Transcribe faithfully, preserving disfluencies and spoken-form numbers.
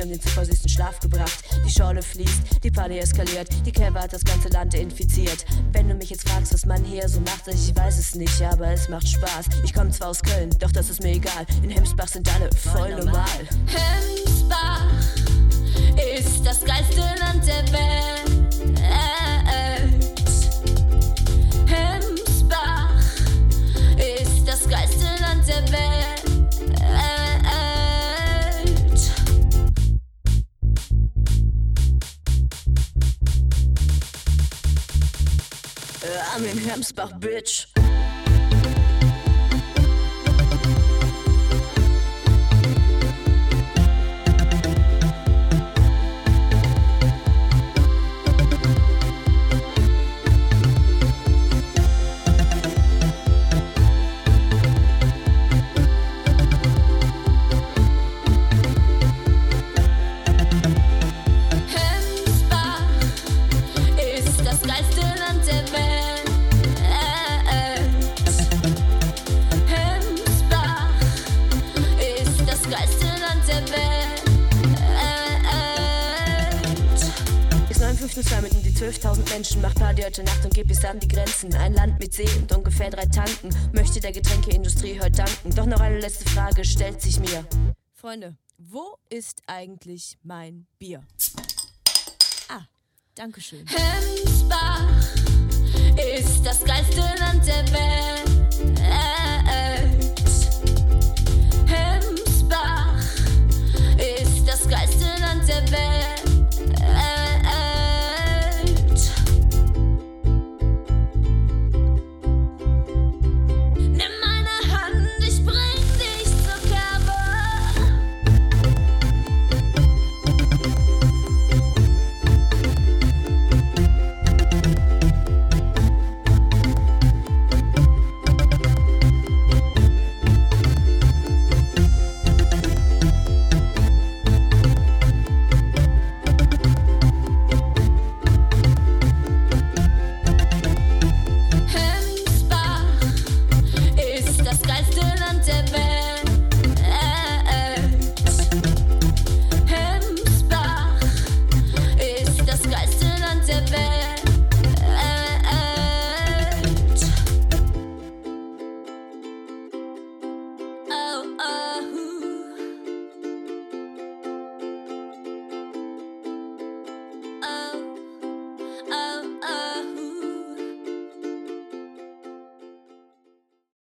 und den zuversichtlichen Schlaf gebracht. Die Schorle fließt, die Party eskaliert, die Kälte hat das ganze Land infiziert. Wenn du mich jetzt fragst, was man hier so macht, ich weiß es nicht, aber es macht Spaß. Ich komme zwar aus Köln, doch das ist mir egal. In Hemsbach sind alle voll normal. Hemsbach ist das geilste Land der Welt. Hemsbach ist das geilste Land der Welt. I'm in Hemsbach, bitch. Mitten die zwölftausend Menschen, macht Party heute Nacht und geht bis an die Grenzen. Ein Land mit See und ungefähr drei Tanken, möchte der Getränkeindustrie heute danken. Doch noch eine letzte Frage stellt sich mir. Freunde, wo ist eigentlich mein Bier? Ah, dankeschön. Hemsbach ist das geilste Land der Welt.